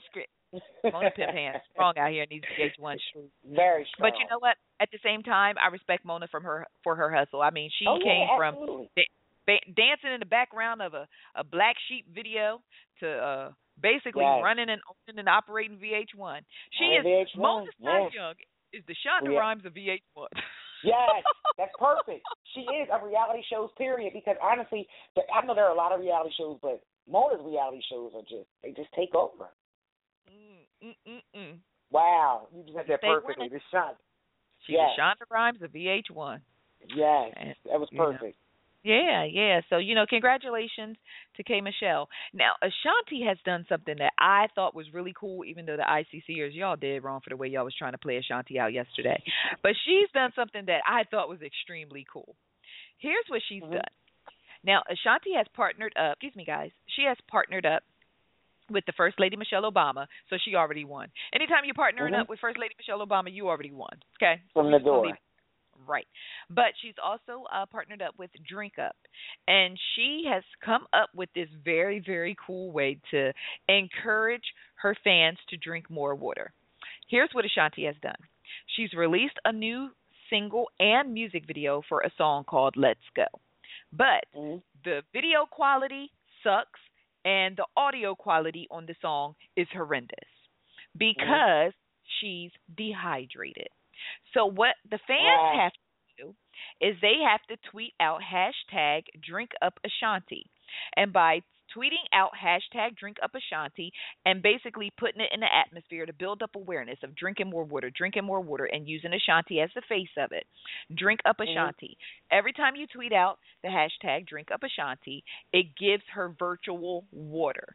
Mona Pimp hands strong out here in these V H one streets. Very strong. But you know what? At the same time, I respect Mona from her for her hustle. I mean, she oh, came yeah, from absolutely. da- ba- dancing in the background of a a Black Sheep video to uh basically Yes. running and owning and operating V H one. She On is V H one, Mona yes. Young is the Shonda Yeah. Rhimes of V H one. Yes, that's perfect. She is a reality shows, period. Because honestly, the, I know there are a lot of reality shows, but Mona's reality shows are just they just take over. Mm, mm, mm, mm. Wow, you just said that Stay perfectly. winning. The shot. She's Yes. the Shonda Rhimes of V H one. Yes, And, that was you know, perfect. Yeah, yeah. So, you know, congratulations to K. Michelle. Now, Ashanti has done something that I thought was really cool, even though the ICCers, y'all did wrong for the way y'all was trying to play Ashanti out yesterday. But she's done something that I thought was extremely cool. Here's what she's Mhm. done. Now, Ashanti has partnered up, excuse me, guys, she has partnered up with the First Lady Michelle Obama, so she already won. Anytime you're partnering Mhm. up with First Lady Michelle Obama, you already won, okay? From We're the just gonna door. leave it. Right. But she's also uh, partnered up with Drink Up. And she has come up with this very, very cool way to encourage her fans to drink more water. Here's what Ashanti has done. She's released a new single and music video for a song called Let's Go. But Mhm. the video quality sucks and the audio quality on the song is horrendous because she's dehydrated. So what the fans Ah. have to do is they have to tweet out hashtag drink up Ashanti. And by tweeting out hashtag drink up Ashanti and basically putting it in the atmosphere to build up awareness of drinking more water, drinking more water, and using Ashanti as the face of it. Drink up Ashanti. Every time you tweet out the hashtag drink up Ashanti, it gives her virtual water.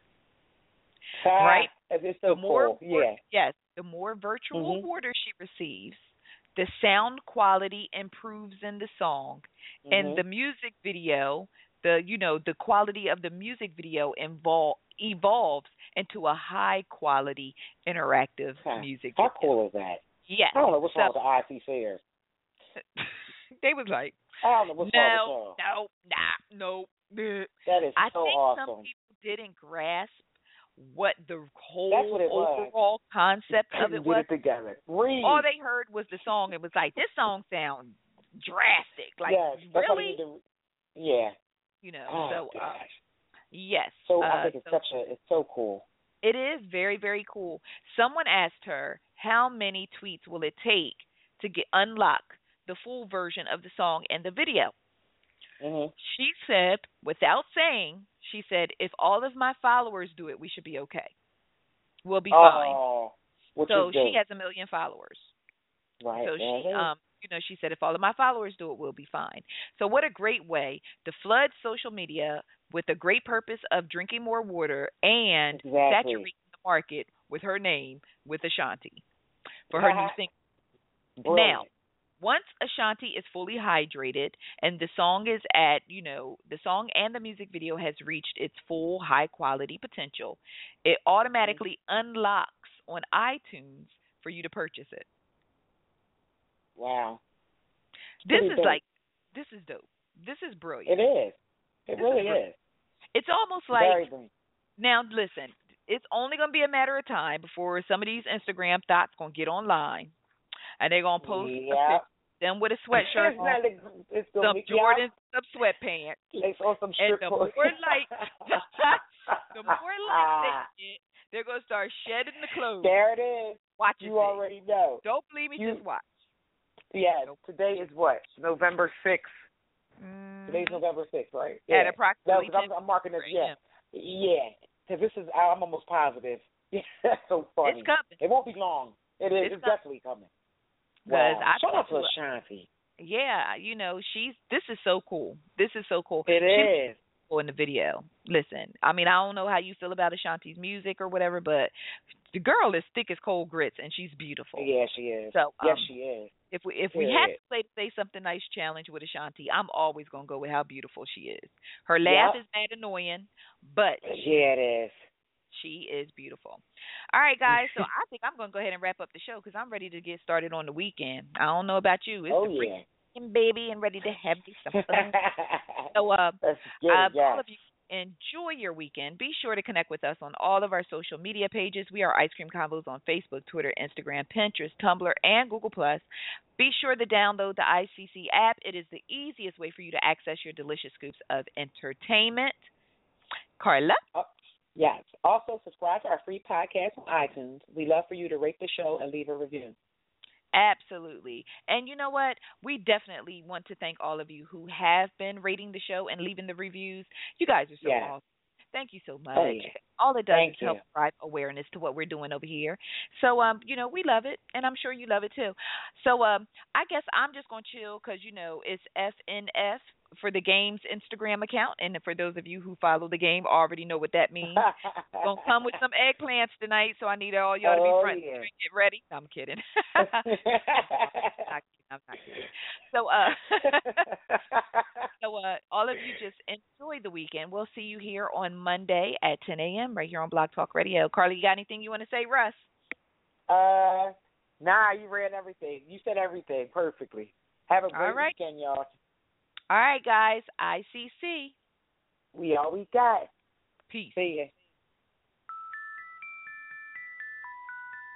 Ah, Right? It's so The more cool. wa- Yeah. yes, the more virtual Mhm. water she receives, the sound quality improves in the song, and Mhm. the music video, the you know the quality of the music video invol- evolves into a high quality interactive Huh. music How video. cool is that? Yes. I don't know what's So wrong with the I C Fairs. they was like, I don't know what's wrong no, with no, y'all. nah, no. bleh." That is I so think awesome. some people didn't grasp what the whole That's what it was. overall concept of Couldn't it get was. it together. Read. All they heard was the song. It was like, this song sounds drastic. Like, yes, that's what you really? need to. Yeah. You know, Oh so, uh, gosh. yes. So uh, I think it's so such a. It's so cool. it is very, very cool. Someone asked her, how many tweets will it take to get unlock the full version of the song and the video? Mhm. She said, without saying, she said, if all of my followers do it, we should be okay. We'll be fine. Oh, what So you do? she has a million followers. Right. So there she, it is. um, you know, she said, if all of my followers do it, we'll be fine. So what a great way to flood social media with the great purpose of drinking more water and Exactly. saturating the market with her name, with Ashanti, for her new single. Brilliant. Now, once Ashanti is fully hydrated and the song is at, you know, the song and the music video has reached its full high quality potential, it automatically unlocks on iTunes for you to purchase it. Wow. This Pretty is dope. like, this is dope. This is brilliant. It is. It This really is brilliant. is. It's almost like, Very brilliant. now listen, it's only going to be a matter of time before some of these Instagram thoughts going to get online and they're going to post a Yeah. picture, them with a sweatshirt It's on, not like- it's gonna some make Jordans, y'all- some sweatpants. Lace on some And strip the clubs. more light, the more light they get, they're gonna start shedding the clothes. There it is. Watch You it. already know. Don't believe me, You- just watch. Yes. Nope. Today is what? November sixth. Mm, Today's November sixth, right? At Yeah. No, approximately 'cause I'm, ten I'm marking this. a Yeah. m. Yeah. Because this is. I'm almost positive. Yeah. That's so funny. It's coming. It won't be long. It is. It's It's, coming. definitely coming. 'Cause Wow. I Shout out told to you- Ashanti. Yeah, you know, she's. This is so cool. This is so cool. It She's is. cool in the video. Listen, I mean, I don't know how you feel about Ashanti's music or whatever, but the girl is thick as cold grits and she's beautiful. Yeah, she is. So um, yes, she is. If we if we had Yeah. to play say something nice challenge with Ashanti, I'm always gonna go with how beautiful she is. Her laugh Yep. is mad annoying, but Yeah, it is. she is beautiful. All right, guys. So I think I'm gonna go ahead and wrap up the show because I'm ready to get started on the weekend. I don't know about you. It's Oh the yeah. freaking baby and ready to have me some fun. So uh, Let's get uh, it, yes. all of you enjoy your weekend. Be sure to connect with us on all of our social media pages. We are Ice Cream Combos on Facebook, Twitter, Instagram, Pinterest, Tumblr, and Google Plus. Be sure to download the I C C app. It is the easiest way for you to access your delicious scoops of entertainment. Carla? Uh, yes. Also, subscribe to our free podcast on iTunes. We love for you to rate the show and leave a review. Absolutely. And you know what? We definitely want to thank all of you who have been rating the show and leaving the reviews. You guys are so yeah. awesome. Thank you so much. Oh, yeah. All it does Thank is help you. drive awareness to what we're doing over here. So, um, you know, we love it, and I'm sure you love it too. So, um, I guess I'm just going to chill because, you know, it's F N F for the game's Instagram account. And for those of you who follow the game already know what that means. Going to come with some eggplants tonight, so I need all y'all to be oh, front yeah. and get ready. No, I'm kidding. I'm not kidding. I'm not kidding. So, uh, so uh, all of you just enjoy the weekend. We'll see you here on Monday at ten a.m. right here on Blog Talk Radio. Carly, you got anything you want to say, Russ? Uh, nah, you ran everything. You said everything perfectly. Have a great All right. weekend, y'all. All right, guys. I C C. We all we got. Peace. See ya.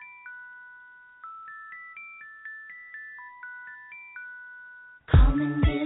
Come and